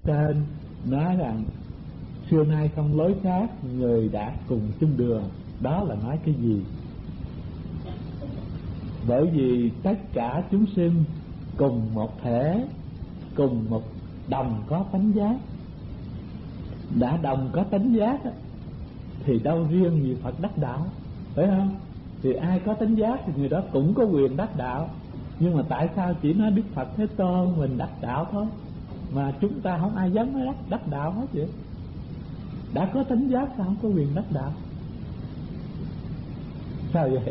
trên nói rằng xưa nay không lối khác, người đã cùng chung đường. Đó là nói cái gì? Bởi vì tất cả chúng sinh cùng một thể, cùng một đồng có tánh giác. Đã đồng có tánh giác thì đâu riêng gì Phật đắc đạo, phải không? Thì ai có tánh giác thì người đó cũng có quyền đắc đạo. Nhưng mà tại sao chỉ nói Đức Phật Thế Tôn mình đắc đạo thôi, mà chúng ta không ai dám nói đắc đạo hết vậy? Đã có tánh giác sao không có quyền đắc đạo? Sao vậy?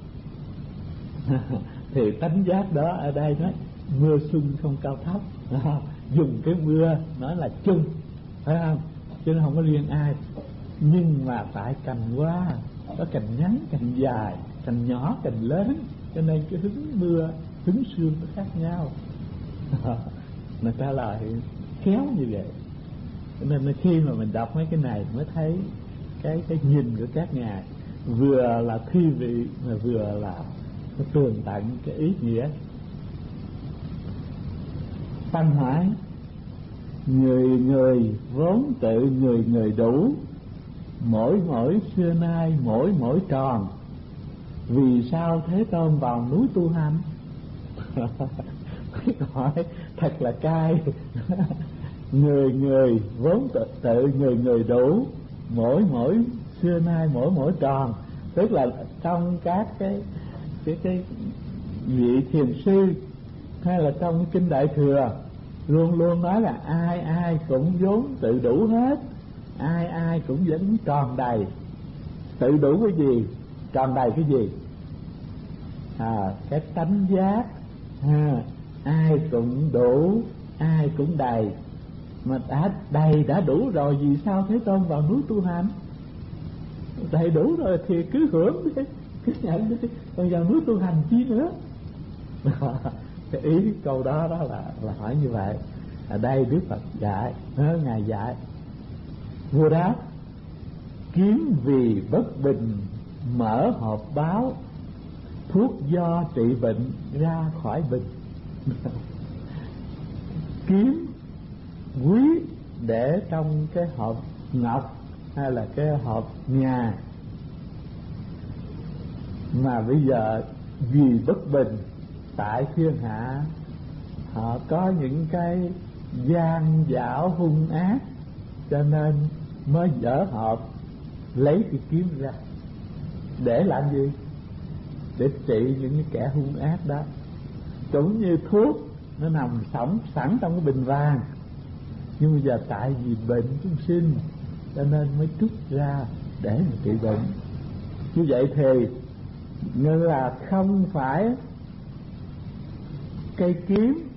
Thì tánh giác đó ở đây nói mưa xuân không cao thấp, dùng cái mưa nói là chung, phải không? Chứ nó không có riêng ai. Nhưng mà tại cành hoa có cành ngắn, cành dài, cành nhỏ, cành lớn, cho nên cái hứng mưa, hứng sương nó khác nhau. Người ta lại khéo như vậy. Cho nên khi mà mình đọc mấy cái này mới thấy cái nhìn của các ngài vừa là thi vị mà vừa là tường tận cái ý nghĩa. Tăng hỏi: người người vốn tự người người đủ, mỗi mỗi xưa nay mỗi mỗi tròn, vì sao Thế Tôn vào núi tu hành? Hỏi thật là cay. Người người vốn tự người người đủ, mỗi mỗi xưa nay mỗi mỗi tròn. Tức là trong các cái vị thiền sư hay là trong cái kinh Đại Thừa luôn luôn nói là ai ai cũng vốn tự đủ hết, ai ai cũng vẫn tròn đầy. Tự đủ cái gì? Tròn đầy cái gì? Cái tánh giác. Ai cũng đủ, ai cũng đầy. Mà đã đầy, đã đủ rồi, vì sao Thế Tôn vào núi tu hành? Đầy đủ rồi thì cứ hưởng đi, cứ nhận đi, còn vào núi tu hành chi nữa? Cái ý câu đó là hỏi như vậy. Ở đây Đức Phật dạy, Ngài dạy: vua đáp, kiếm vì bất bình mở hộp báo, thuốc do trị bệnh ra khỏi bình. Kiếm quý để trong cái hộp ngọc hay là cái hộp nhà, mà bây giờ vì bất bình tại thiên hạ họ có những cái gian dảo hung ác, cho nên mới dở hộp lấy cái kiếm ra. Để làm gì? Để trị những cái kẻ hung ác đó. Cũng như thuốc nó nằm sẵn trong cái bình vàng, nhưng bây giờ tại vì bệnh chúng sinh cho nên mới trút ra để mà trị bệnh. Như vậy thì như là không phải cây kiếm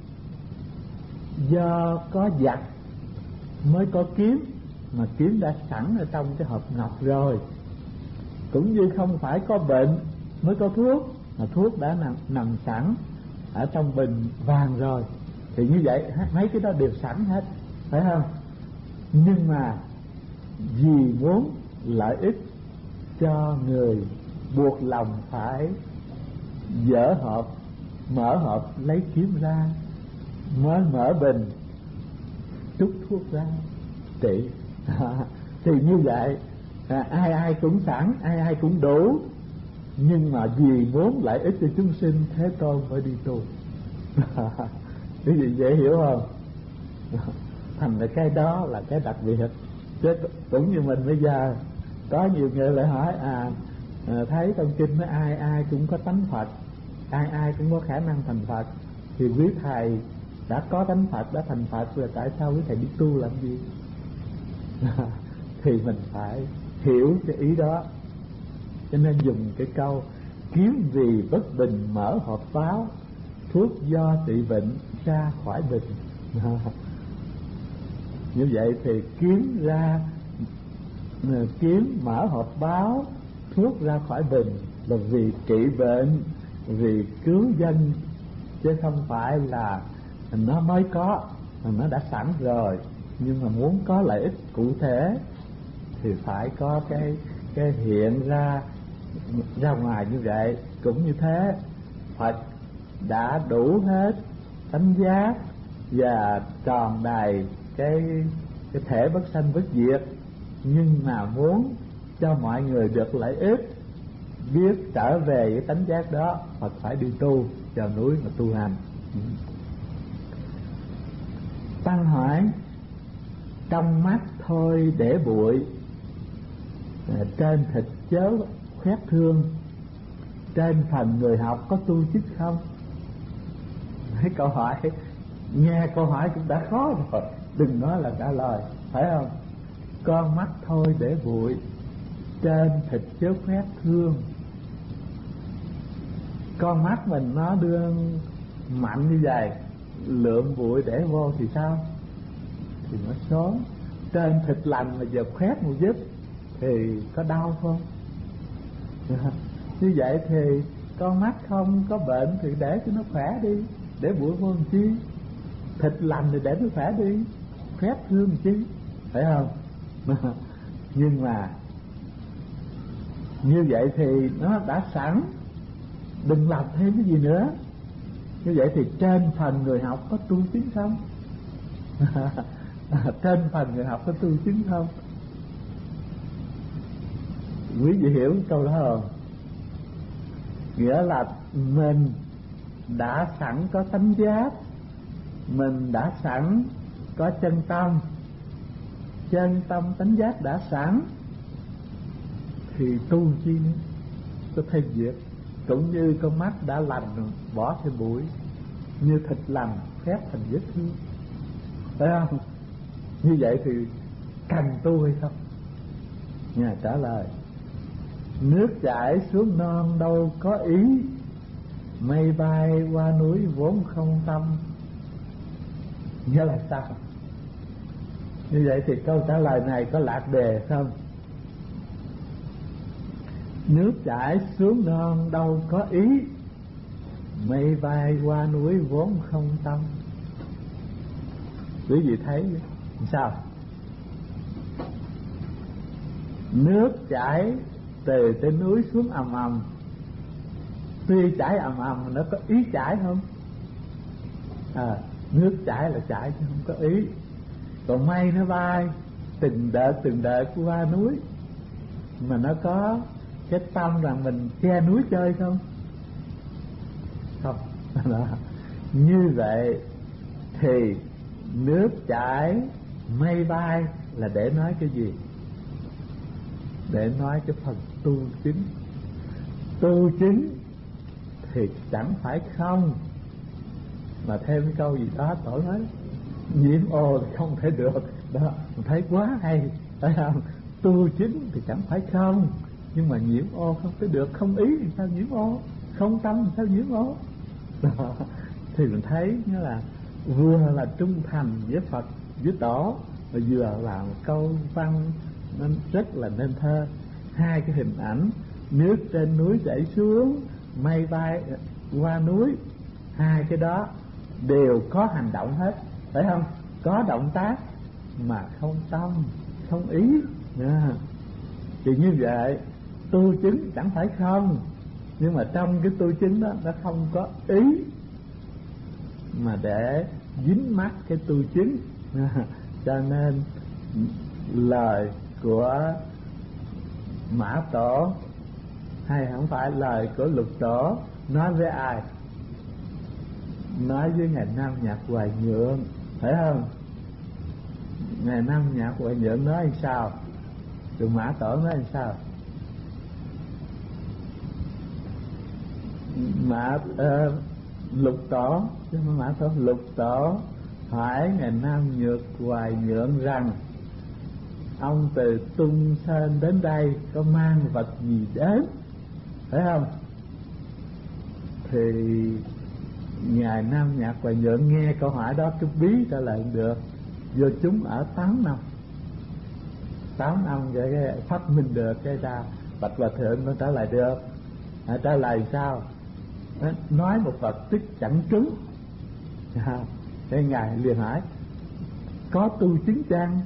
do có giặc mới có kiếm, mà kiếm đã sẵn ở trong cái hộp ngọc rồi. Cũng như không phải có bệnh mới có thuốc, mà thuốc đã nằm sẵn ở trong bình vàng rồi. Thì như vậy mấy cái đó đều sẵn hết, phải không? Nhưng mà vì muốn lợi ích cho người, buộc lòng phải dỡ hộp, mở hộp lấy kiếm ra, mới mở bình trút thuốc ra trị. Thì như vậy ai ai cũng sẵn, ai ai cũng đủ, nhưng mà vì muốn lợi ích cho chúng sinh, Thế Tôn phải đi tu. Cái gì dễ hiểu không? Thành ra cái đó là cái đặc biệt. Chứ cũng như mình bây giờ có nhiều người lại hỏi thấy trong kinh nói ai ai cũng có tánh Phật, ai ai cũng có khả năng thành Phật, thì quý thầy đã có tánh Phật, đã thành Phật rồi, tại sao quý thầy đi tu làm gì? Thì mình phải hiểu cái ý đó. Cho nên dùng cái câu kiếm vì bất bình mở hộp pháo, thuốc do trị bệnh ra khỏi bình. Như vậy thì kiếm mở hộp báo, thuốc ra khỏi bình là vì trị bệnh, vì cứu dân, chứ không phải là nó mới có, mà nó đã sẵn rồi. Nhưng mà muốn có lợi ích cụ thể thì phải có cái hiện ra ngoài như vậy. Cũng như thế, Phật đã đủ hết tánh giác, và tròn đầy cái thể bất sanh bất diệt, nhưng mà muốn cho mọi người được lợi ích, biết trở về với tánh giác đó, Phật phải đi tu, vào núi mà tu hành. Tăng hỏi: trong mắt thôi để bụi, trên thịt chớ khoét thương, trên phần người học có tu chức không? Cái câu hỏi, nghe câu hỏi cũng đã khó rồi, đừng nói là trả lời, phải không? Con mắt thôi để bụi, trên thịt chớ khoét thương. Con mắt mình nó đương mạnh như vậy, lượng bụi để vô thì sao? Thì nó sớm. Trên thịt lành mà giờ khoét một chút thì có đau không? Như vậy thì con mắt không có bệnh thì để cho nó khỏe đi, để bụi vô làm chi? Thịt lành thì để nó khỏe đi, khoét thương chứ, phải không? Nhưng mà như vậy thì nó đã sẵn, đừng làm thêm cái gì nữa. Như vậy thì trên phần người học có tu chứng không? Trên phần người học có tu chứng không? Quý vị hiểu câu đó không? Nghĩa là mình đã sẵn có tánh giác, mình đã sẵn có chân tâm, chân tâm tánh giác đã sẵn thì tu chi nữa, có thêm việc. Cũng như con mắt đã lành rồi, bỏ thêm bụi, như thịt lành khép thành vết thương, phải không? Như vậy thì cần tu hay không? Nhà trả lời: nước chảy xuống non đâu có ý, mây bay qua núi vốn không tâm. Nghĩa là sao? Như vậy thì câu trả lời này có lạc đề không? Nước chảy xuống non đâu có ý, mây bay qua núi vốn không tâm. Quý vị thấy sao? Nước chảy từ trên núi xuống ầm ầm, tuy chảy ầm ầm nó có ý chảy không? Nước chảy là chảy chứ không có ý. Còn mây nó bay từng đợt qua núi, mà nó có cái tâm rằng mình che núi chơi không? Không. Như vậy thì nước chảy mây bay là để nói cái gì? Để nói cái phần tu chứng. Tu chứng thì chẳng phải không, mà thêm cái câu gì đó tổ nói nhiễm ô thì không thể được đó, mình thấy quá hay, phải không? Tu chứng thì chẳng phải không, nhưng mà nhiễm ô không thể được. Không ý thì sao nhiễm ô, không tâm thì sao nhiễm ô đó. Thì mình thấy nghĩa là vừa là trung thành với Phật với Tổ, và vừa là một câu văn nên rất là nên thơ. Hai cái hình ảnh nước trên núi chảy xuống, mây bay qua núi, hai cái đó đều có hành động hết, phải không? Có động tác mà không tâm, không ý. Thì như vậy tu chứng chẳng phải không, nhưng mà trong cái tu chứng đó nó không có ý mà để dính mắc cái tu chứng. Cho nên lời của Mã Tổ hay không phải lời của Lục Tổ nói với ai? Nói với Ngài Nam Nhạc Hoài Nhượng, phải không? Ngài Nam Nhạc Hoài Nhượng nói làm sao? Rồi Mã Tổ nói làm sao? Lục Tổ chứ không Mã Tổ. Lục Tổ hỏi Ngài Nam Nhược Hoài Nhượng rằng ông từ Tung Sơn đến đây có mang vật gì đến, phải không? Thì Ngài Nam Nhạc Hoài Nhượng nghe câu hỏi đó cứ bí trả lời được. Vô chúng ở 8 năm cái phát minh được cái ra Bạch Hòa Thượng nó trả lời được. Trả lời sao? Nói một vật tức chẳng trúng. Cái Ngài liền hỏi có tu chứng chăng?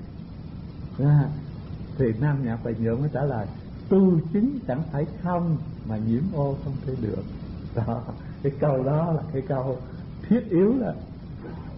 Thì Nam Nhạc Hoài Nhượng mới trả lời tu chứng chẳng phải không, mà nhiễm ô không thể được. Đó, cái câu đó là cái câu thiết yếu đó.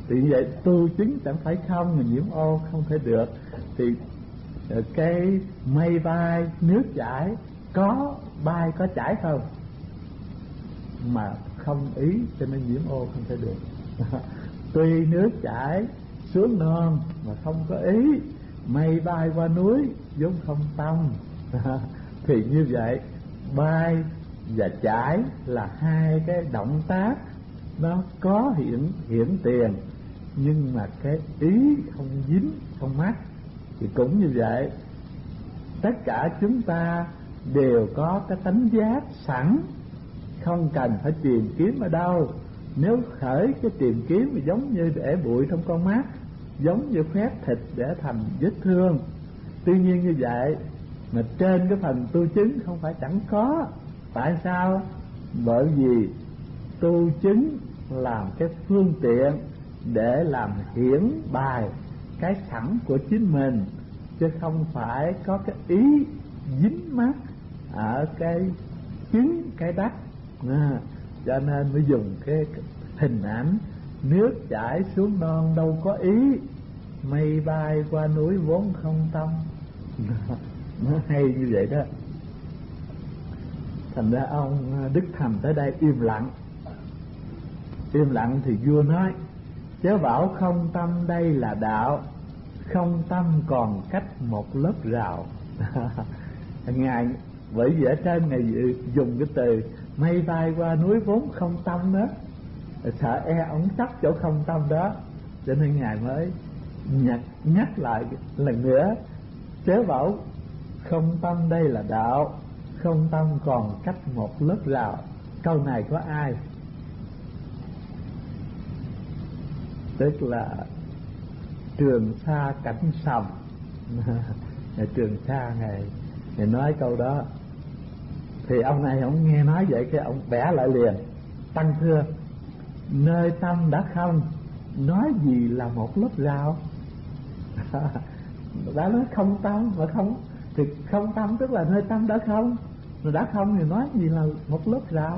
Thì như vậy tu chứng chẳng phải không, mà nhiễm ô không thể được. Thì cái mây bay nước chảy, có bay có chảy không mà không ý, cho nên nhiễm ô không thể được. Tuy nước chảy xuống non mà không có ý, mây bay qua núi vốn không tâm. Thì như vậy bay và chảy là hai cái động tác nó có hiển tiền, nhưng mà cái ý không dính không mắc. Thì cũng như vậy, tất cả chúng ta đều có cái tánh giác sẵn, không cần phải tìm kiếm ở đâu. Nếu khởi cái tìm kiếm thì giống như để bụi trong con mắt, giống như khoét thịt để thành vết thương. Tuy nhiên như vậy mà trên cái phần tu chứng không phải chẳng có. Tại sao? Bởi vì tu chứng làm cái phương tiện để làm hiển bài cái sẵn của chính mình, chứ không phải có cái ý dính mắc ở cái chứng cái đắc. Cho nên mới dùng cái hình ảnh nước chảy xuống non đâu có ý, mây bay qua núi vốn không tâm. Nó hay như vậy đó. Thành ra ông Đức Thành tới đây im lặng. Im lặng thì vua nói: chớ bảo không tâm đây là đạo, không tâm còn cách một lớp rào. Ngài bởi vì ở trên Ngài dùng cái từ mây bay qua núi vốn không tâm đó, sợ ông chấp chỗ không tâm đó, cho nên Ngài mới nhắc lại lần nữa: chớ bảo không tâm đây là đạo, không tâm còn cách một lớp rào. Câu này có ai? Tức là Trường Sa Cảnh Sầm. Trường Sa Ngài nói câu đó. Thì ông này ông nghe nói vậy cái ông bẻ lại liền: tăng thưa, nơi tâm đã không, nói gì là một lớp rào? Đã nói không tâm mà không, thì không tâm tức là nơi tâm đã không, mà đã không thì nói gì là một lớp rào?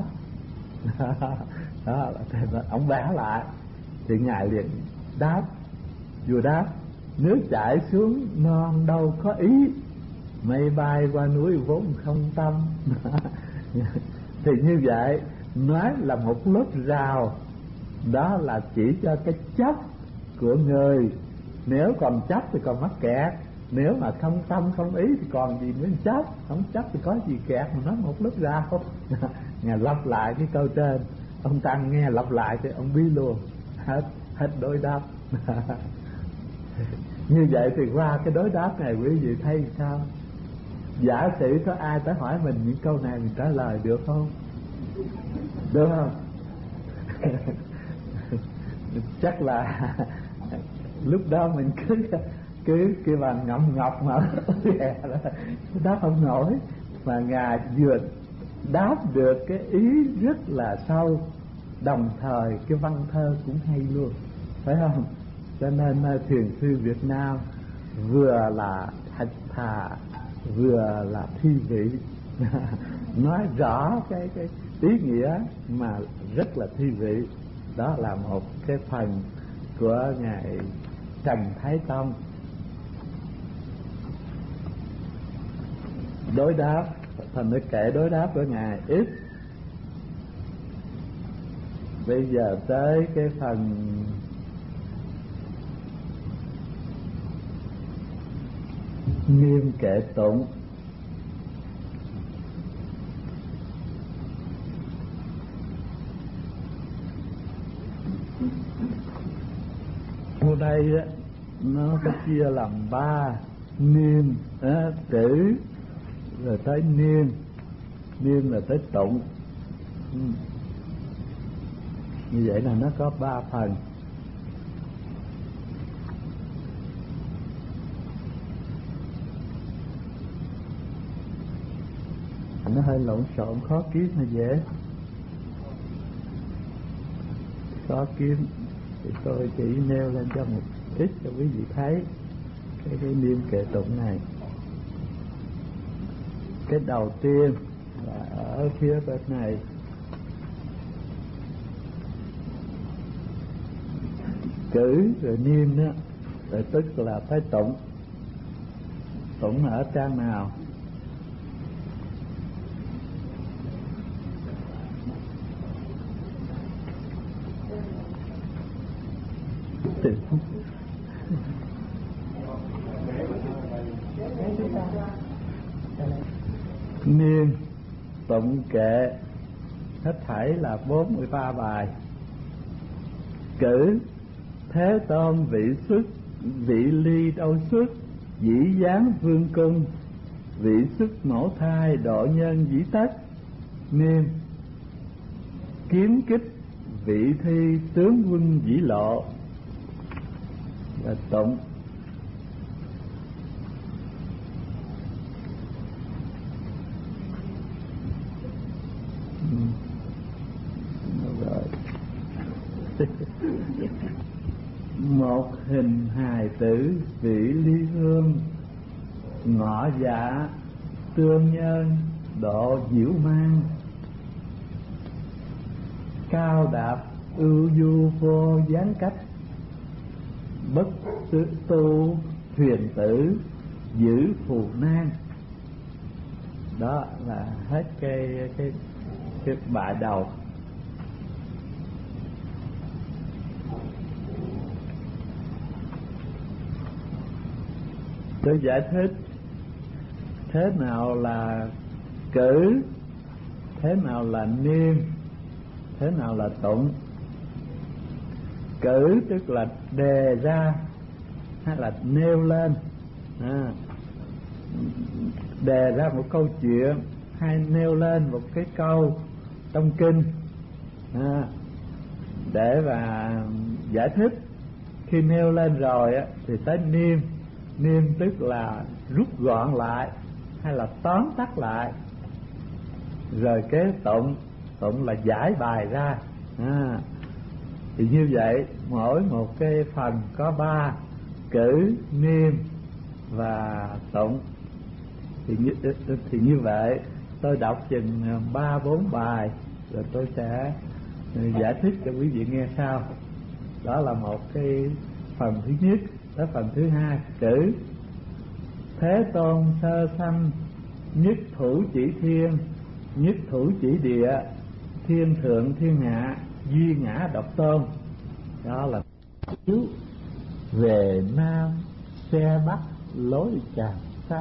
Đó, ông bẻ lại thì Ngài liền đáp. Vua đáp: nước chảy xuống non đâu có ý, mây bay qua núi vốn không tâm. Thì như vậy nói là một lớp rào, đó là chỉ cho cái chấp của người. Nếu còn chấp thì còn mắc kẹt, nếu mà không tâm không ý thì còn gì nữa chấp. Không chấp thì có gì kẹt mà nói một lớp rào. Ngài lặp lại cái câu trên, ông Tăng nghe lặp lại thì ông bí luôn, hết đối đáp. Như vậy thì qua cái đối đáp này quý vị thấy sao? Giả sử có ai tới hỏi mình những câu này, mình trả lời được không? Được không? Chắc là lúc đó mình cứ cái bàn ngậm ngọc mà đáp không nổi. Mà Ngài vừa đáp được cái ý rất là sâu, đồng thời cái văn thơ cũng hay luôn, phải không? Cho nên thiền sư Việt Nam vừa là thật thà vừa là thi vị. Nói rõ cái ý nghĩa mà rất là thi vị. Đó là một cái phần của ngài Trần Thái Tông. Đối đáp, thành nó kể đối đáp của ngài ít. Bây giờ tới cái phần Nghiêm Kệ Tụng. Ở đây nó có chia làm 3: Niêm, Trữ, rồi tới Niêm. Niêm là tới Tụng. Như vậy là nó có 3 phần. Nó hơi lộn xộn, khó kiếm mà dễ. Khó kiếm thì tôi chỉ nêu lên cho một ít cho quý vị thấy cái Niêm Kệ Tụng này. Cái đầu tiên là ở phía bên này. cử rồi niên đó, rồi tức là tới tụng. Tụng ở trang nào? Niên tụng kệ hết thảy là 43 bài. Cử Thế Tôn vị xuất, vị ly đâu xuất, dĩ giáng vương cung, vị xuất mẫu thai, độ nhân dĩ tất. Niên Kiếm kích vị thi, tướng quân dĩ lộ. Và tụng rồi. Một hình hài tử vị ly hương, ngọ dạ tương nhân độ diễu mang. Cao đạp ưu du vô gián cách, bất tu thuyền tử giữ phù nan. Đó là hết cái bài đầu. Tôi giải thích thế nào là cử, thế nào là niên, thế nào là tụng. Cử tức là đề ra hay là nêu lên, đề ra một câu chuyện hay nêu lên một cái câu trong kinh để mà giải thích. Khi nêu lên rồi thì tới niên. Niên tức là rút gọn lại hay là tóm tắt lại. Rồi cái tụng, tụng là giải bài ra. Thì như vậy mỗi một cái phần có 3: cử, niên và tụng. Thì như vậy tôi đọc chừng 3-4 bài rồi tôi sẽ giải thích cho quý vị nghe sau. Đó là một cái phần thứ nhất. Tới phần thứ hai: cử Thế Tôn sơ sanh, nhất thủ chỉ thiên, nhất thủ chỉ địa, thiên thượng thiên hạ, duy ngã độc tôn. Đó là chiếu về nam, xe bắc lối tràng xa.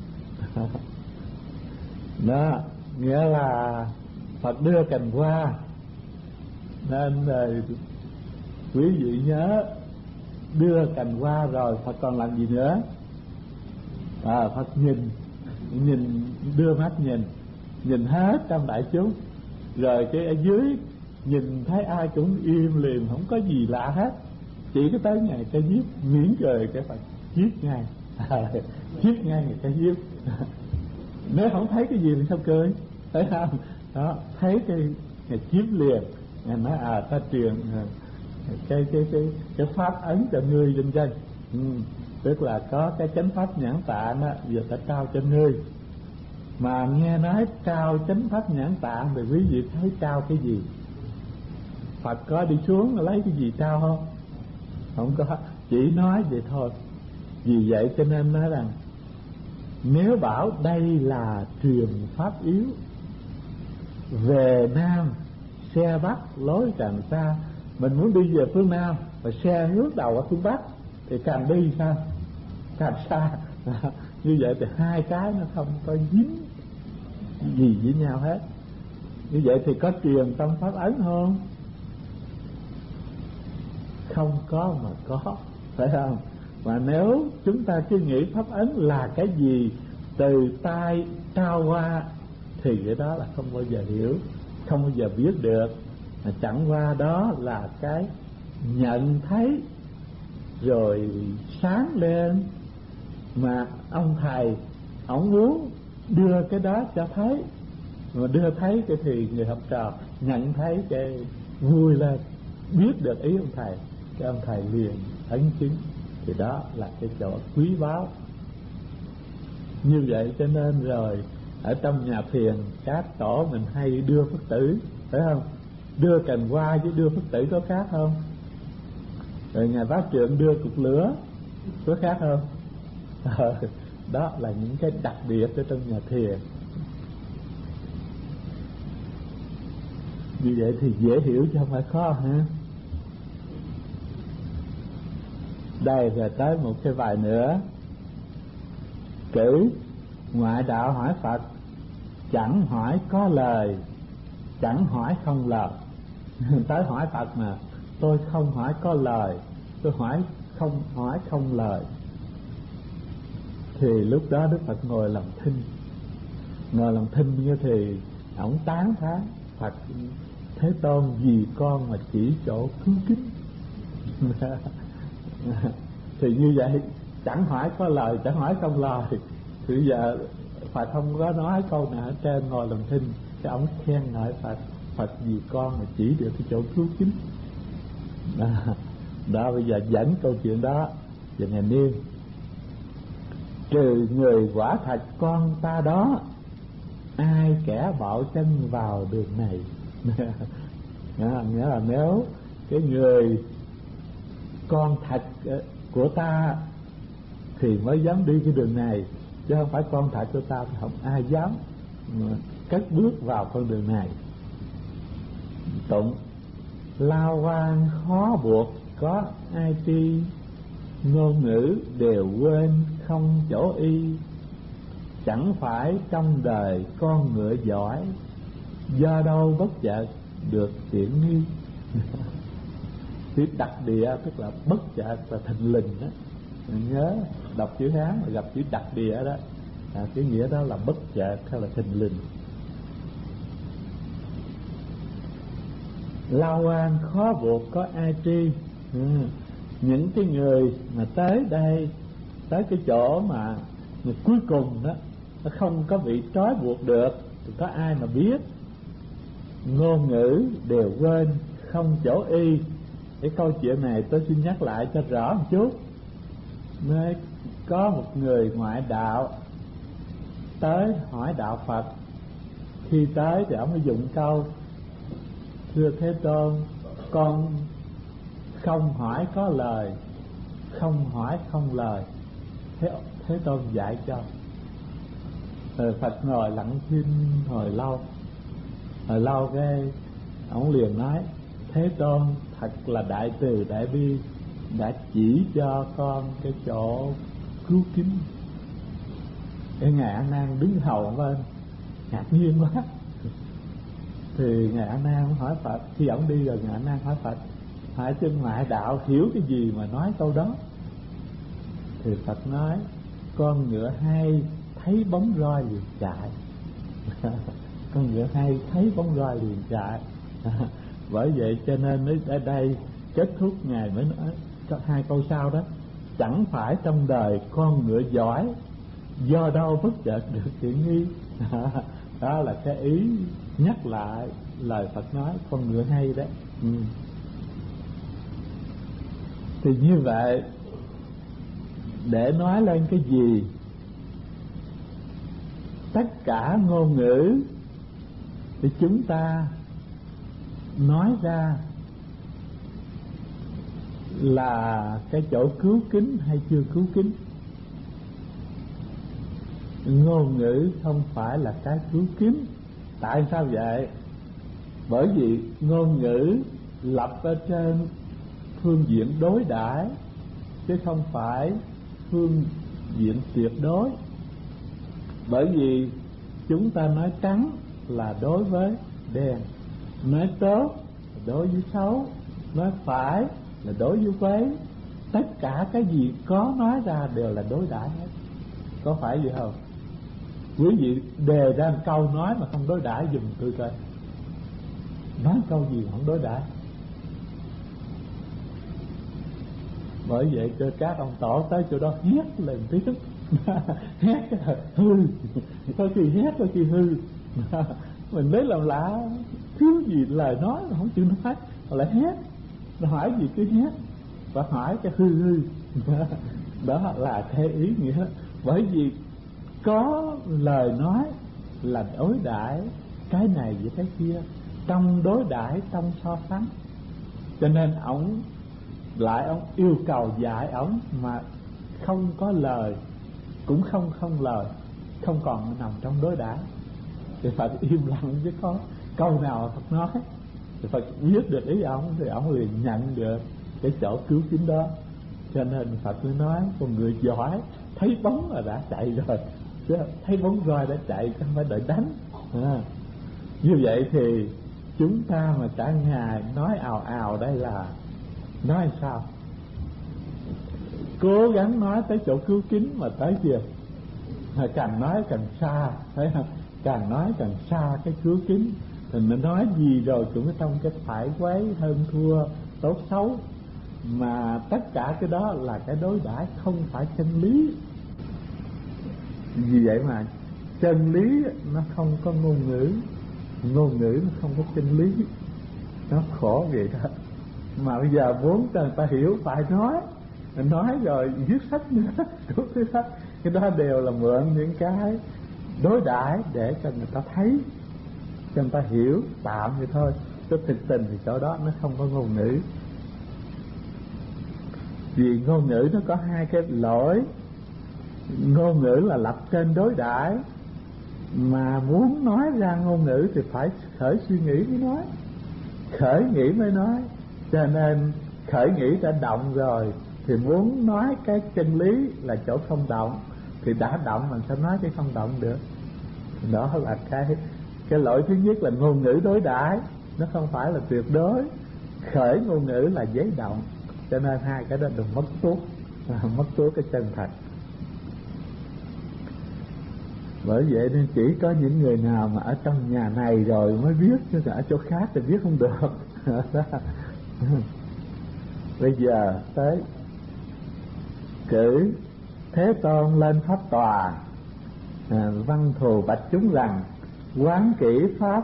Đó nghĩa là Phật đưa cành hoa, nên rồi quý vị nhớ đưa cành hoa rồi Phật còn làm gì nữa? Phật nhìn đưa mắt nhìn hết trong đại chúng, rồi cái ở dưới nhìn thấy ai cũng im lìm, không có gì lạ hết. Chỉ có tới ngày cái giết miễn cười cái Phật giết ngay. Giết ngay người ta giết. Nếu không thấy cái gì thì sao cười, thấy không? Đó, thấy cái chiếm liền, ngài nói ta truyền cái pháp ấn cho ngươi vân vân. Tức là có cái chánh pháp nhãn tạng đó, giờ ta trao cho ngươi. Mà nghe nói trao chánh pháp nhãn tạng thì quý vị thấy trao cái gì? Phật có đi xuống lấy cái gì trao không? Không có, chỉ nói vậy thôi. Vì vậy cho nên nói rằng nếu bảo đây là truyền pháp yếu, về nam xe bắc lối càng xa, mình muốn đi về phương nam và xe ngước đầu ở phương bắc thì càng đi sao? Càng xa. Như vậy thì hai cái nó không có dính gì với nhau hết. Như vậy thì có truyền tâm pháp ấn không? Không có mà có, phải không? Mà nếu chúng ta cứ nghĩ pháp ấn là cái gì từ tay trao qua thì cái đó là không bao giờ hiểu, không bao giờ biết được. Mà chẳng qua đó là cái nhận thấy rồi sáng lên, mà ông thầy ông muốn đưa cái đó cho thấy, mà đưa thấy cái thì người học trò nhận thấy cái vui lên, biết được ý ông thầy, cái ông thầy liền ấn chứng. Thì đó là cái chỗ quý báu. Như vậy cho nên rồi ở trong nhà thiền các tổ mình hay đưa Phật tử, phải không? Đưa cành hoa với đưa Phật tử có khác không? Rồi Ngài Pháp Trượng đưa cục lửa, có khác không? Đó là những cái đặc biệt ở trong nhà thiền. Như vậy thì dễ hiểu chứ không phải khó hả? Đây rồi tới một cái bài nữa. Cử ngoại đạo hỏi Phật, chẳng hỏi có lời, chẳng hỏi không lời. Tới hỏi Phật mà tôi không hỏi có lời, tôi hỏi không lời. Thì lúc đó Đức Phật ngồi làm thinh. Ngồi làm thinh như thì ổng tán thán Phật: Thế Tôn vì con mà chỉ chỗ cứu kính. Thì như vậy chẳng hỏi có lời, chẳng hỏi không lời. Thì giờ Phật không có nói câu nào ở trên, ngồi làm thinh. Cái ổng khen ngợi Phật: Phật vì con mà chỉ được cái chỗ cứu kính. Đó bây giờ dẫn câu chuyện đó về Ngài Niên. Trừ người quả thật con ta đó, ai kẻ bạo chân vào đường này. Nghĩa là nếu cái người con thật của ta thì mới dám đi cái đường này, chứ không phải con thật của ta thì không ai dám cất bước vào con đường này. Tụng: lao quan khó buộc có ai tri, ngôn ngữ đều quên không chỗ y, chẳng phải trong đời con ngựa giỏi, do đâu bất chợt được tiện nghi. Chữ đặc địa tức là bất chợt và thình lình đó. Mình nhớ đọc chữ Hán mà gặp chữ đặc địa đó, cái nghĩa đó là bất chợt hay là thình lình. Lao oan khó buộc có ai tri. Những cái người mà tới đây, tới cái chỗ mà cuối cùng đó, nó không có bị trói buộc được thì có ai mà biết. Ngôn ngữ đều quên không chỗ y. Cái câu chuyện này tôi xin nhắc lại cho rõ một chút. Nơi có một người ngoại đạo tới hỏi đạo Phật. Khi tới thì ông mới dùng câu: Thưa Thế Tôn, con không hỏi có lời, không hỏi không lời. Thế Tôn dạy cho. Rồi Phật ngồi lặng thinh hồi lâu cái ông liền nói: Thế Tôn thật là đại từ đại bi, đã chỉ cho con cái chỗ cứu kính. Cái Ngài A Nan đứng hầu bên ngạc nhiên quá. Thì Ngài A Nan hỏi Phật, khi ông đi rồi Ngài A Nan hỏi Phật: hỏi chân ngoại đạo hiểu cái gì mà nói câu đó? Thì Phật nói: con ngựa hay thấy bóng roi liền chạy. Con ngựa hay thấy bóng roi liền chạy. Bởi vậy cho nên ở đây kết thúc Ngài mới nói có hai câu sau đó: chẳng phải trong đời con ngựa giỏi, do đâu bất chợt được tiện nghi. Đó là cái ý nhắc lại lời Phật nói con ngựa hay đấy. Thì như vậy để nói lên cái gì? Tất cả ngôn ngữ thì chúng ta nói ra là cái chỗ cứu kính hay chưa cứu kính. Ngôn ngữ không phải là cái cứu kính. Tại sao vậy? Bởi vì ngôn ngữ lập ở trên phương diện đối đãi chứ không phải phương diện tuyệt đối. Bởi vì chúng ta nói trắng là đối với đen, nói tốt là đối với xấu, nói phải là đối với quấy. Tất cả cái gì có nói ra đều là đối đãi hết. Có phải vậy không? Quý vị đề ra một câu nói mà không đối đãi dùm tôi coi. Nói câu gì mà không đối đãi? Bởi vậy cho các ông tổ tới chỗ đó hét lên tiếng. Hét hư, có khi hét có khi hư. Mình lấy làm lạ, thiếu gì lời nói mà không chịu nói, lại hét. Nó hỏi gì cứ hét, và hỏi cái hư. Đó là cái ý nghĩa. Bởi vì có lời nói là đối đãi cái này với cái kia, trong đối đãi trong so sánh. Cho nên ổng lại ông yêu cầu dạy ông mà không có lời, cũng không lời, không còn nằm trong đối đãi, thì Phật im lặng, chứ có câu nào Phật nói thì Phật biết được ý ông, thì ông liền nhận được cái chỗ cứu chính đó. Cho nên Phật mới nói con người giỏi thấy bóng là đã chạy rồi, chứ thấy bóng roi đã chạy, không phải đợi đánh. Như vậy thì chúng ta mà cả ngày nói ào ào đây là nói sao? Cố gắng nói tới chỗ cứu kính mà tới chưa? Càng nói càng xa, thấy không? Càng nói càng xa cái cứu kính. Thì mình nói gì rồi cũng trong cái phải quấy, hơn thua, tốt xấu, mà tất cả cái đó là cái đối đãi, không phải chân lý. Vì vậy mà chân lý nó không có ngôn ngữ, ngôn ngữ nó không có chân lý, nó khổ vậy đó. Mà bây giờ muốn cho người ta hiểu phải nói rồi viết sách nữa, đúng thứ sách, cái đó đều là mượn những cái đối đãi để cho người ta thấy, cho người ta hiểu tạm vậy thôi. Chứ thực tình thì chỗ đó nó không có ngôn ngữ. Vì ngôn ngữ nó có hai cái lỗi. Ngôn ngữ là lập trên đối đãi, mà muốn nói ra ngôn ngữ thì phải khởi suy nghĩ mới nói, khởi nghĩ mới nói. Cho nên khởi nghĩ đã động rồi thì muốn nói cái chân lý là chỗ không động, thì đã động mình sẽ nói cái không động được. Đó là cái lỗi thứ nhất, là ngôn ngữ đối đãi, nó không phải là tuyệt đối. Khởi ngôn ngữ là giấy động. Cho nên hai cái đó đừng mất tuốt, mất tuốt cái chân thật. Bởi vậy nên chỉ có những người nào mà ở trong nhà này rồi mới biết, chứ ở chỗ khác thì biết không được. Bây giờ tới cử Thế Tôn lên pháp tòa, văn thù bạch chúng rằng: quán kỹ pháp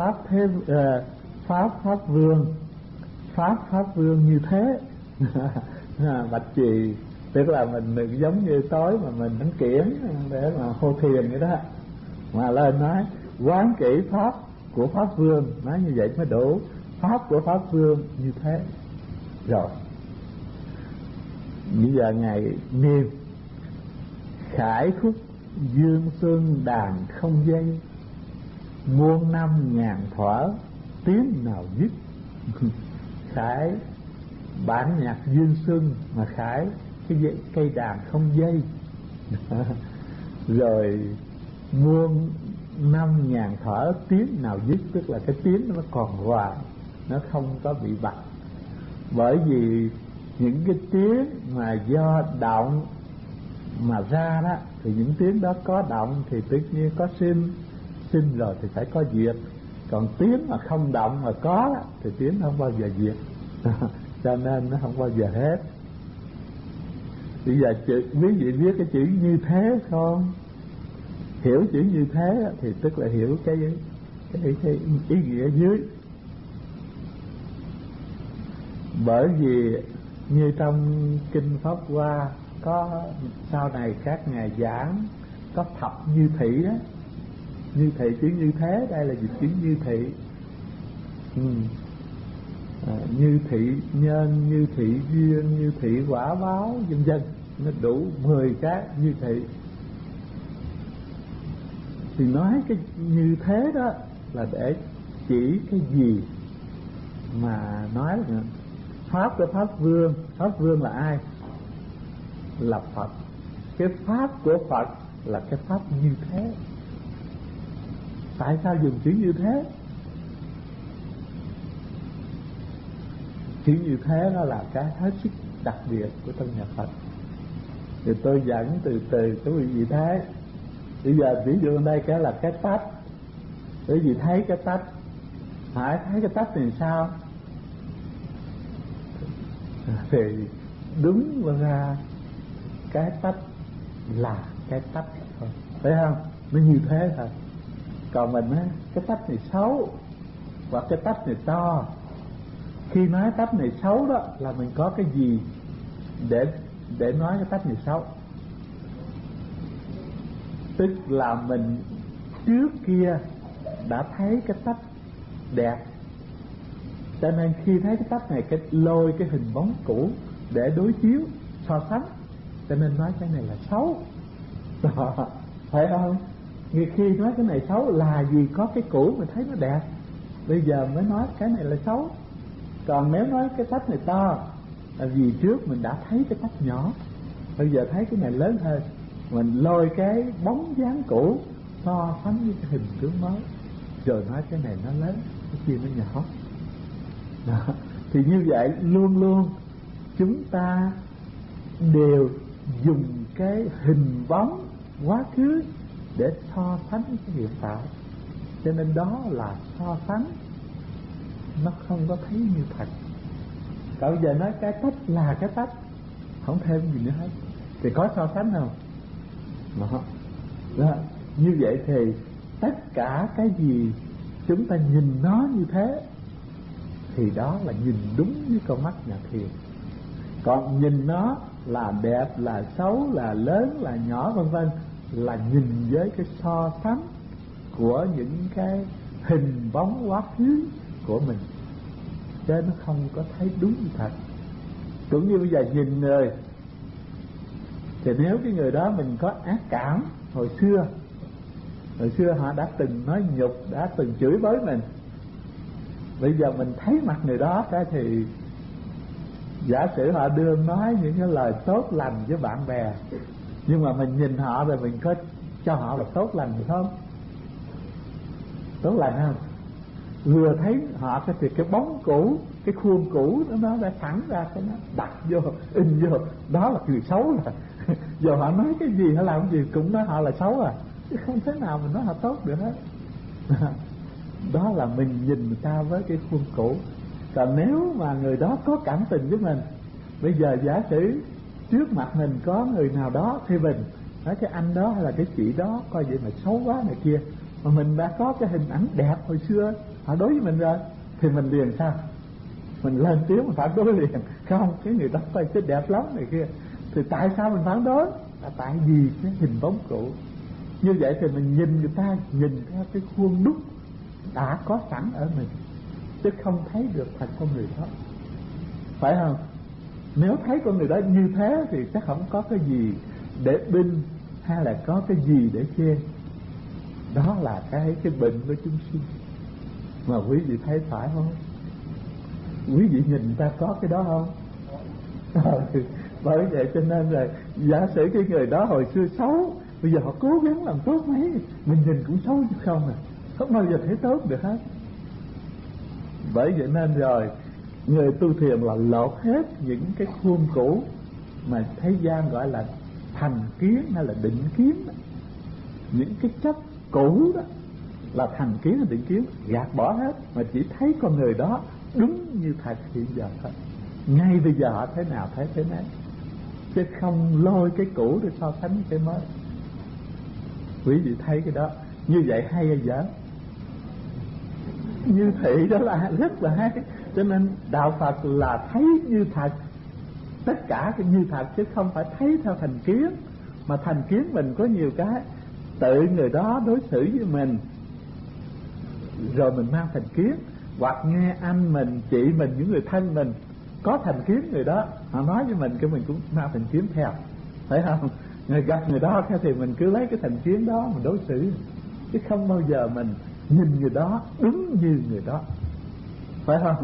pháp vương như thế. Bạch trì tức là mình đừng giống như tối mà mình đánh kiển để mà hô thiền vậy đó, mà lên nói quán kỹ pháp của pháp vương, nói như vậy mới đủ. Pháp của pháp vương như thế rồi. Bây giờ ngài niệm: khải khúc dương xuân đàn không dây, muôn năm ngàn thuở tiếng nào dứt. Khải bản nhạc dương xuân, mà khải cái cây đàn không dây. Rồi muôn năm ngàn thở tiếng nào dứt, tức là cái tiếng nó còn hoài, nó không có bị bật. Bởi vì những cái tiếng mà do động mà ra đó, thì những tiếng đó có động thì tất nhiên có sinh rồi thì phải có diệt. Còn tiếng mà không động mà có đó, thì tiếng không bao giờ diệt. Cho nên nó không bao giờ hết. Bây giờ quý vị biết cái chữ như thế không? Hiểu chữ như thế thì tức là hiểu cái ý nghĩa dưới. Bởi vì như trong kinh Pháp Hoa có sau này các ngài giảng có thập như thị á. Như thị, chữ như thế đây là dịch chữ như thị. Như thị nhân, như thị duyên, như thị quả báo, vân vân, nó đủ 10 cái như thị. Thì nói cái như thế đó là để chỉ cái gì mà nói là pháp của pháp vương. Pháp vương là ai? Là Phật. Cái pháp của Phật là cái pháp như thế. Tại sao dùng chữ như thế? Chữ như thế nó là cái hết sức đặc biệt của trong nhà Phật. Thì tôi dẫn từ từ các quý vị thấy. Bây giờ ví dụ ở đây cái là cái tách. Quý vị thấy cái tách, hãy thấy cái tách thì sao? Thì đúng ra cái tách là cái tách thôi, thấy không? Nó như thế thôi. Còn mình á, cái tách này xấu hoặc cái tách này to. Khi nói tách này xấu đó là mình có cái gì để nói cái tách này xấu. Tức là mình trước kia đã thấy cái tách đẹp, Cho nên khi thấy cái tách này, cái lôi cái hình bóng cũ để đối chiếu so sánh, cho nên nói cái này là xấu. Đó, phải không? Khi nói cái này xấu là vì có cái cũ mình thấy nó đẹp, bây giờ mới nói cái này là xấu. Còn nếu nói cái tách này to là vì trước mình đã thấy cái tách nhỏ, bây giờ thấy cái này lớn hơn, mình lôi cái bóng dáng cũ so sánh với cái hình tướng mới, rồi nói cái này nó lớn, cái kia nó nhỏ. Đó. Thì như vậy luôn luôn chúng ta đều dùng cái hình bóng quá khứ để so sánh với cái hiện tại, cho nên đó là so sánh, nó không có thấy như thật. Cậu giờ nói cái tách là cái tách, không thêm gì nữa hết, thì có so sánh không? Đó. Như vậy thì tất cả cái gì chúng ta nhìn nó như thế thì đó là nhìn đúng với con mắt nhà thiền. Còn nhìn nó là đẹp, là xấu, là lớn, là nhỏ vân vân là nhìn với cái so sánh của những cái hình bóng quá khứ của mình, chứ nó không có thấy đúng như thật. Cũng như bây giờ nhìn người, thì nếu cái người đó mình có ác cảm hồi xưa họ đã từng nói nhục, đã từng chửi bới mình, bây giờ mình thấy mặt người đó cái thì giả sử họ đưa nói những cái lời tốt lành với bạn bè, nhưng mà mình nhìn họ rồi mình có cho họ là tốt lành được không? Tốt lành không? Vừa thấy họ thì cái bóng cũ, cái khuôn cũ nó đã sẵn ra, cái nó đặt vô, in vô, đó là người xấu rồi. Giờ họ nói cái gì, họ làm cái gì cũng nói họ là xấu à, chứ không thể nào mình nói họ tốt được hết. Đó là mình nhìn người ta với cái khuôn cũ. Còn nếu mà người đó có cảm tình với mình, bây giờ giả sử trước mặt mình có người nào đó thì mình nói cái anh đó hay là cái chị đó coi vậy mà xấu quá này kia, mà mình đã có cái hình ảnh đẹp hồi xưa họ đối với mình rồi, thì mình liền sao? Mình lên tiếng mình phản đối liền. Không, cái người đó coi cái đẹp lắm này kia. Thì tại sao mình phản đối? Là tại vì cái hình bóng cũ. Như vậy thì mình nhìn người ta, nhìn theo cái khuôn đúc đã có sẵn ở mình, chứ không thấy được thật con người đó, phải không? Nếu thấy con người đó như thế thì chắc không có cái gì để binh hay là có cái gì để chê. Đó là cái bệnh của chúng sinh mà quý vị thấy phải không? Quý vị nhìn người ta có cái đó không? Bởi vậy cho nên là giả sử cái người đó hồi xưa xấu, bây giờ họ cố gắng làm tốt mấy, mình nhìn cũng xấu chứ không à, không bao giờ thấy tốt được hết. Bởi vậy nên rồi người tu thiền là lột hết những cái khuôn cũ mà thế gian gọi là thành kiến hay là định kiến đó. Những cái chấp cũ đó là thành kiến hay định kiến, gạt bỏ hết mà chỉ thấy con người đó đúng như thật hiện giờ thôi. Ngay bây giờ họ thế nào thấy thế nấy, chứ không lôi cái cũ để so sánh với cái mới. Quý vị thấy cái đó như vậy hay hay dở? Như thị đó là rất là hay. Cho nên đạo Phật là thấy như thật, tất cả cái như thật, chứ không phải thấy theo thành kiến. Mà thành kiến mình có nhiều cái tự người đó đối xử với mình rồi mình mang thành kiến, hoặc nghe anh mình, chị mình, những người thân mình có thành kiến người đó, họ nói với mình cái mình cũng mang thành kiến theo, phải không? Người gặp người đó thì mình cứ lấy cái thành kiến đó mình đối xử, chứ không bao giờ mình nhìn người đó đúng như người đó, phải không?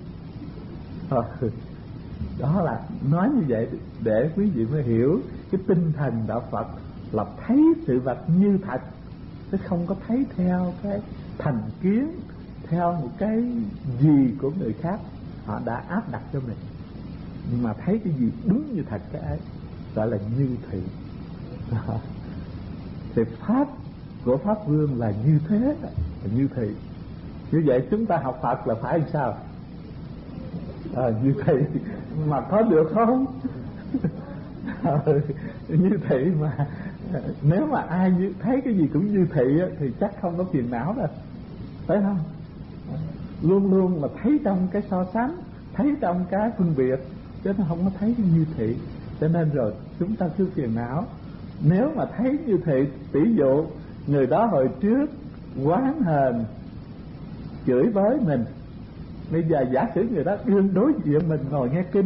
Đó là nói như vậy để quý vị mới hiểu cái tinh thần đạo Phật là thấy sự vật như thật, chứ không có thấy theo cái thành kiến, theo một cái gì của người khác họ đã áp đặt cho mình, nhưng mà thấy cái gì đúng như thật cái ấy gọi là như thị. Thì pháp của Pháp Vương là như thế, là như thị. Như vậy chúng ta học Phật là phải làm sao? Như thị mà có được không? Như thị mà nếu mà ai thấy cái gì cũng như thị thì chắc không có phiền não đâu, phải không? Luôn luôn mà thấy trong cái so sánh, thấy trong cái phân biệt, chứ nó không có thấy cái như thị. Cho nên rồi chúng ta cứ phiền não. Nếu mà thấy như thị, tỷ dụ người đó hồi trước oán hờn chửi bới mình, Bây giờ giả sử người đó đương đối diện mình ngồi nghe kinh,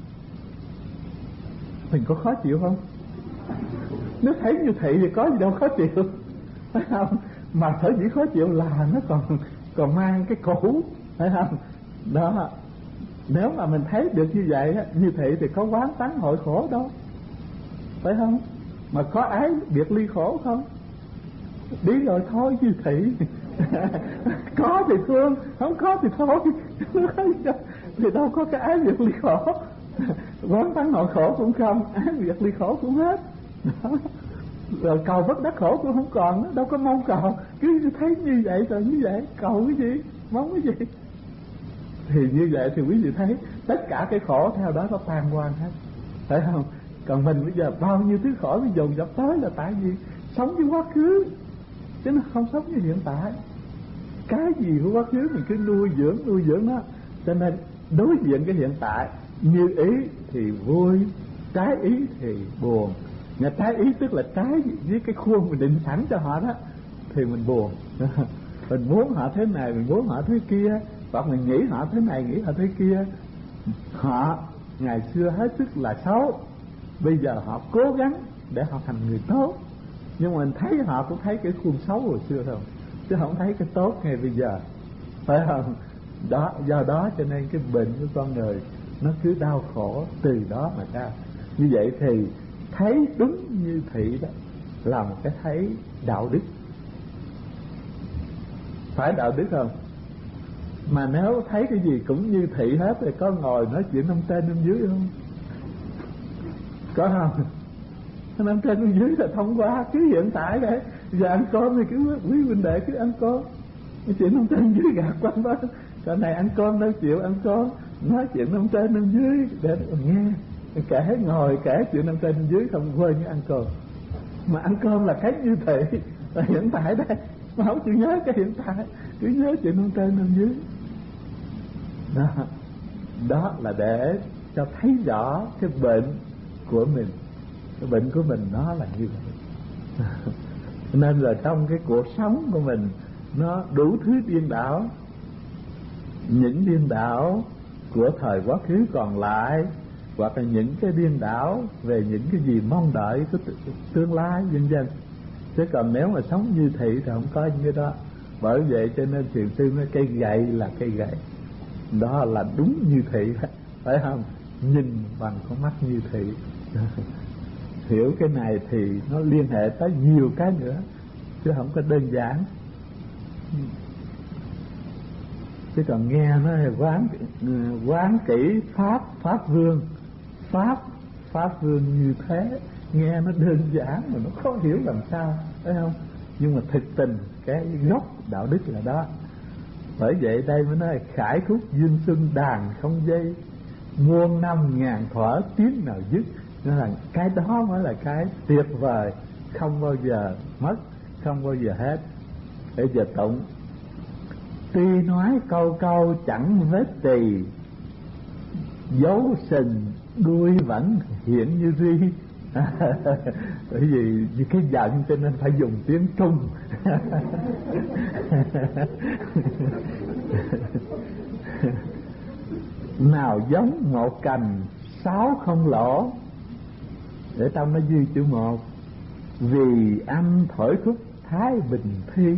mình có khó chịu không? Nếu thấy như thị thì có gì đâu khó chịu, phải không? Mà sở dĩ khó chịu là nó còn mang cái cũ, phải không? Đó, nếu mà mình thấy được như vậy á, như thị thì có quán tánh hội khổ đâu, phải không? Mà có ái biệt ly khổ không? Đi rồi thôi như thị. Có thì thương, không có thì thôi. Thì đâu có cái ái biệt ly khổ. Quán tánh hội khổ cũng không, ái biệt ly khổ cũng hết. Đó. Rồi cầu bất đắc khổ cũng không còn, đâu có mong cầu, cứ thấy như vậy rồi như vậy, cầu cái gì, mong cái gì. Thì như vậy thì quý vị thấy tất cả cái khổ theo đó nó tan quang hết, phải không? Còn mình bây giờ bao nhiêu thứ khổ nó dồn dập tới là tại vì sống với quá khứ, chứ nó không sống với hiện tại. Cái gì của quá khứ mình cứ nuôi dưỡng nó, cho nên đối diện cái hiện tại như ý thì vui, trái ý thì buồn. Nhà trái ý tức là trái với cái khuôn mình định sẵn cho họ đó thì mình buồn. Mình muốn họ thế này, mình muốn họ thế kia, hoặc mình nghĩ họ thế này, nghĩ họ thế kia. Họ ngày xưa hết sức là xấu, bây giờ họ cố gắng để họ thành người tốt, nhưng mà mình thấy họ cũng thấy cái khuôn xấu hồi xưa thôi, chứ không thấy cái tốt ngay bây giờ, phải không? Đó, do đó cho nên cái bệnh của con người nó cứ đau khổ từ đó mà ra. Như vậy thì thấy đúng như thị đó là một cái thấy đạo đức, phải đạo đức không? Mà nếu thấy cái gì cũng như thị hết thì có ngồi nói chuyện năm trên năm dưới không? Có không? Năm trên năm dưới là thông qua cứ hiện tại đấy. Giờ ăn cơm thì cứ quý huynh đệ cứ ăn cơm, nói chuyện năm trên dưới gạt quanh đó. Cái này ăn cơm đâu chịu ăn cơm, nói chuyện năm trên năm dưới để nghe, kể ngồi kể chuyện năm trên năm dưới không quên như ăn cơm. Mà ăn cơm là cái như thị là hiện tại đây, mà không chịu nhớ cái hiện tại, cứ nhớ chuyện năm trên năm dưới. Đó, đó là để cho thấy rõ cái bệnh của mình. Cái bệnh của mình nó là như vậy. Nên là trong cái cuộc sống của mình nó đủ thứ điên đảo. Những điên đảo của thời quá khứ còn lại, hoặc là những cái điên đảo về những cái gì mong đợi của tương lai vân vân. Chứ còn nếu mà sống như thị thì không có những cái đó. Bởi vậy cho nên thiền sư nói cây gậy là cây gậy, đó là đúng như thị, phải không? Nhìn bằng con mắt như thị. Hiểu cái này thì nó liên hệ tới nhiều cái nữa, chứ không có đơn giản. Chứ còn nghe nó quán kỹ pháp vương, pháp vương như thế, nghe nó đơn giản mà nó khó hiểu làm sao, phải không? Nhưng mà thực tình cái gốc đạo đức là đó. Bởi vậy đây mới nói khải khúc duyên xuân đàn không dây, muôn năm ngàn thuở tiếng nào dứt. Nên là cái đó mới là cái tuyệt vời, không bao giờ mất, không bao giờ hết. Để giờ tụng: tuy nói câu câu chẳng vết tì, dấu sừng đuôi vẫn hiện như ri. Bởi vì cái giận cho nên phải dùng tiếng Trung. Nào giống một cành sáu không lỗ, để trong nó ghi chữ một, vì anh thổi khúc thái bình thi.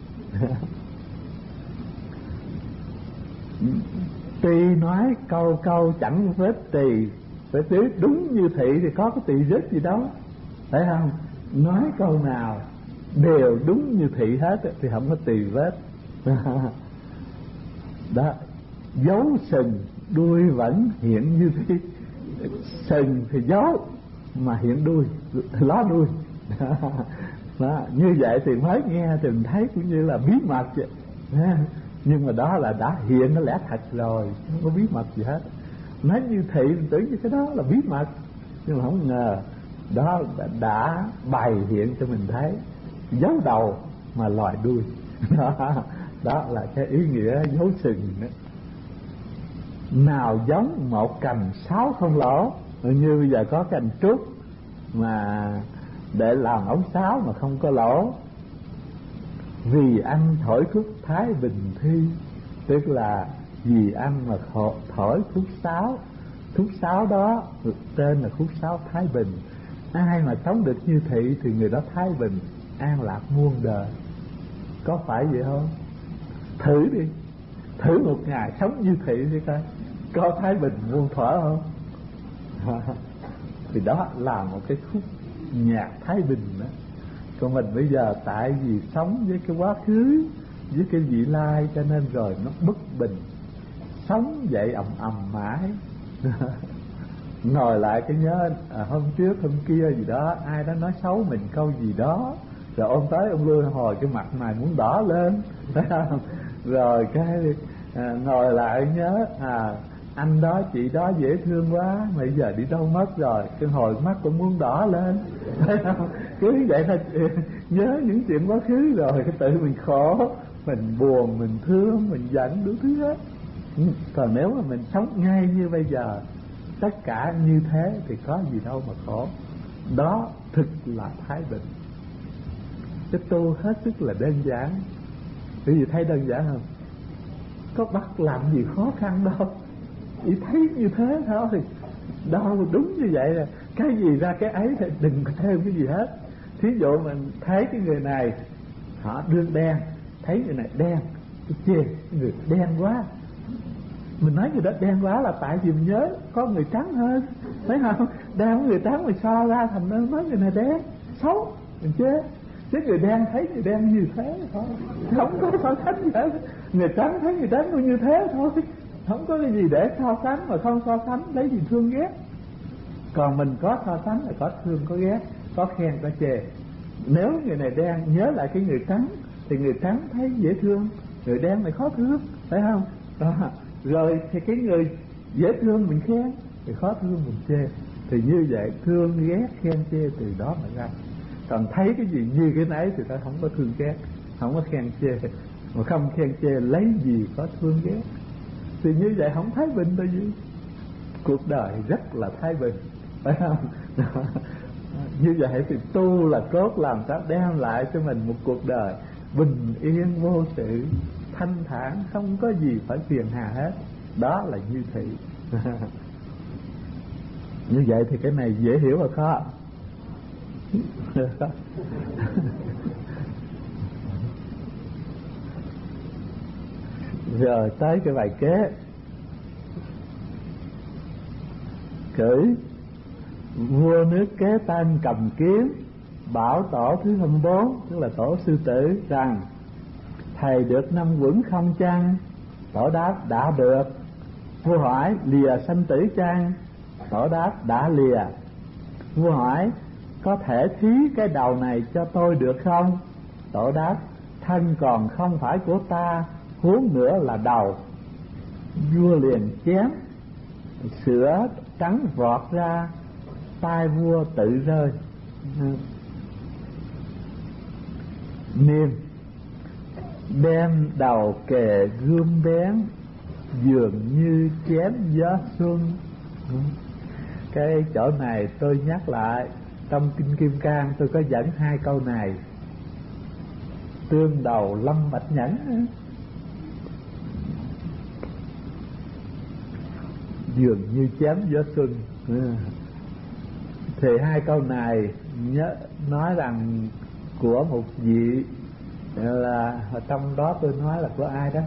Tuy nói câu câu chẳng vết tỳ, phải biết đúng như thị thì có cái tỳ vết gì đâu, phải không? Nói câu nào đều đúng như thị hết thì không có tỳ vết. Đó, dấu sừng đuôi vẫn hiện như thị. Sừng thì dấu mà hiện đuôi, ló đuôi. Đó, như vậy thì mới nghe thì mình thấy cũng như là bí mật vậy. Nhưng mà đó là đã hiện nó lẽ thật rồi, không có bí mật gì hết. Nói như thị mình tưởng như cái đó là bí mật, nhưng mà không ngờ đó đã bày hiện cho mình thấy, dấu đầu mà lòi đuôi. Đó là cái ý nghĩa dấu sừng đó. Nào giống một cành sáu không lỗ, như bây giờ có cành trúc mà để làm ống sáo mà không có lỗ. Vì anh thổi khúc thái bình thi, tức là Vì ăn mà thổi thuốc sáo. Thuốc sáo đó tên là thuốc sáo thái bình. Ai mà sống được như thị thì người đó thái bình, an lạc muôn đời. Có phải vậy không? Thử đi, thử một ngày sống như thị đi coi, có thái bình muôn thuở không? Thì đó là một cái khúc nhạc thái bình đó. Còn mình bây giờ tại vì sống với cái quá khứ, với cái vị lai, cho nên rồi nó bất bình, sống dậy ầm ầm mãi. Ngồi lại cái nhớ hôm trước hôm kia gì đó ai đó nói xấu mình câu gì đó, rồi ôm tới ôm lui hồi cái mặt mày muốn đỏ lên. Rồi cái ngồi lại nhớ anh đó chị đó dễ thương quá, mà bây giờ đi đâu mất rồi, cái hồi mắt cũng muốn đỏ lên. Cứ vậy là nhớ những chuyện quá khứ, rồi cái tự mình khổ, mình buồn, mình thương, mình giận đủ thứ hết. Còn nếu mà mình sống ngay như bây giờ, tất cả như thế thì có gì đâu mà khổ. Đó thực là thái bình. Cái tu hết sức là đơn giản. Quý vị thấy đơn giản không? Có bắt làm gì khó khăn đâu, chỉ thấy như thế thôi. Đâu, đúng như vậy là cái gì ra cái ấy, thì đừng có thêm cái gì hết. Thí dụ mình thấy cái người này họ đương đen, thấy người này đen, cái chê người đen quá. Mình nói người đó đen quá là tại vì mình nhớ có người trắng hơn, thấy không? Đen với người trắng mình so ra thành nên nói người này đen xấu, mình chế. Chứ người đen thấy người đen như thế thôi, không có so sánh gì hết. Người trắng thấy người trắng cũng như thế thôi, không có cái gì để so sánh. Mà không so sánh lấy gì thương ghét. Còn mình có so sánh là có thương có ghét, có khen có chê. Nếu người này đen nhớ lại cái người trắng, thì người trắng thấy dễ thương, người đen lại khó thương, phải không? Đó. Rồi thì cái người dễ thương mình khen, thì khó thương mình chê. Thì như vậy thương ghét khen chê từ đó mà ra. Còn thấy cái gì như cái nấy thì ta không có thương ghét, không có khen chê. Mà không khen chê lấy gì có thương ghét. Thì như vậy không thái bình đâu gì. Cuộc đời rất là thái bình, phải không? Như vậy thì tu là cốt, làm sao đem lại cho mình một cuộc đời bình yên vô sự, thanh thản, không có gì phải phiền hà hết. Đó là như thị. Như vậy thì cái này dễ hiểu rồi khó? Rồi tới cái bài kế. Cửi vua nước Kế Tân cầm kiếm bảo tổ thứ 24, tức là tổ Sư Tử, rằng thầy được 5 quẩn không chăng? Tổ đáp đã được. Vua hỏi lìa sanh tử chăng? Tổ đáp đã lìa. Vua hỏi có thể thí cái đầu này cho tôi được không? Tổ đáp thân còn không phải của ta, huống nữa là đầu. Vua liền chém, sữa trắng vọt ra, tai vua tự rơi. Niềm đem đầu kề gươm bén, dường như chém gió xuân. Cái chỗ này tôi nhắc lại, trong Kinh Kim Cang tôi có dẫn 2 câu này. Tương đầu Lâm Bạch Nhẫn, dường như chém gió xuân. Thì 2 câu này nói rằng của một vị, là trong đó tôi nói là của ai đó,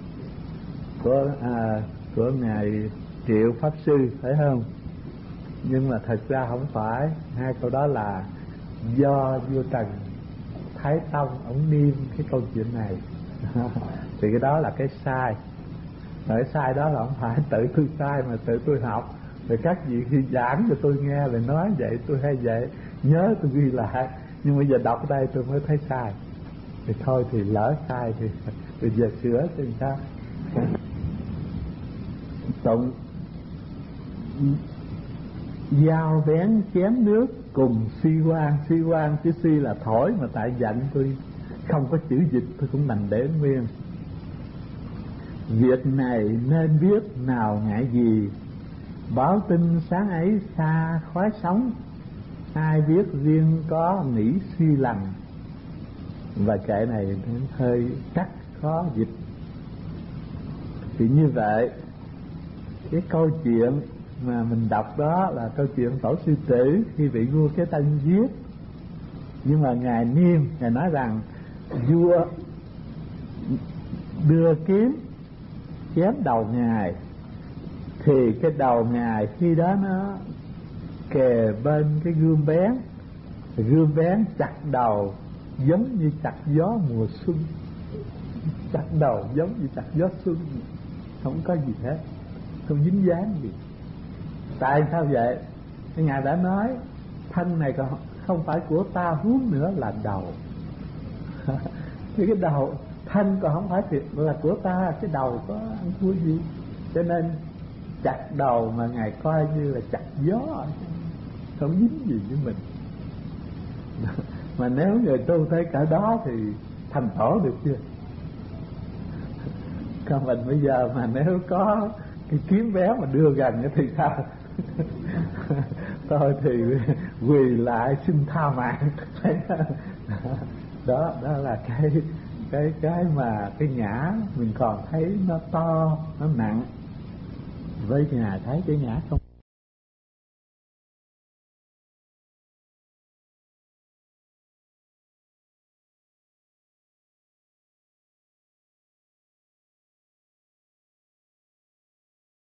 của ngài Triệu Pháp Sư, phải không? Nhưng mà thật ra không phải. 2 câu đó là do vua Trần Thái Tông ông niêm cái câu chuyện này. Thì cái đó là cái sai. Cái sai đó là không phải tự tôi sai, mà tự tôi học. Rồi các vị khi giảng cho tôi nghe rồi nói vậy, tôi hay vậy, nhớ tôi ghi lại. Nhưng bây giờ đọc đây tôi mới thấy sai. Thì thôi thì lỡ sai thì bây giờ sửa cho người ta. Tụng dao vén chém nước cùng suy quan chứ suy là thổi, mà tại giận tôi không có chữ dịch tôi cũng đành để nguyên. Việc này nên biết nào ngại gì, báo tin sáng ấy xa khói sóng, ai biết riêng có nghĩ suy lầm. Và kệ này hơi chắc khó dịch. Thì như vậy cái câu chuyện mà mình đọc đó là câu chuyện Tổ Sư Tử khi bị vua Kế Tân giết. Nhưng mà ngài Niêm, ngài nói rằng vua đưa kiếm chém đầu ngài, thì cái đầu ngài khi đó nó kề bên cái gươm bén, gươm bén chặt đầu giống như chặt gió mùa xuân, chặt đầu giống như chặt gió xuân, không có gì hết, không dính dáng gì. Tại sao vậy? Cái ngài đã nói thân này còn không phải của ta, huống nữa là đầu. Thì cái đầu, thân còn không phải thiệt là của ta, cái đầu có ăn thua gì? Cho nên chặt đầu mà ngài coi như là chặt gió, không dính gì với mình. Mà nếu người tu tới cả đó thì thành tổ được chưa? Còn mình bây giờ mà nếu có cái kiếm béo mà đưa gần thì sao? Tôi thì quỳ lại xin tha mạng. Đó là cái mà cái ngã mình còn thấy nó to, nó nặng, với ngài thấy cái ngã không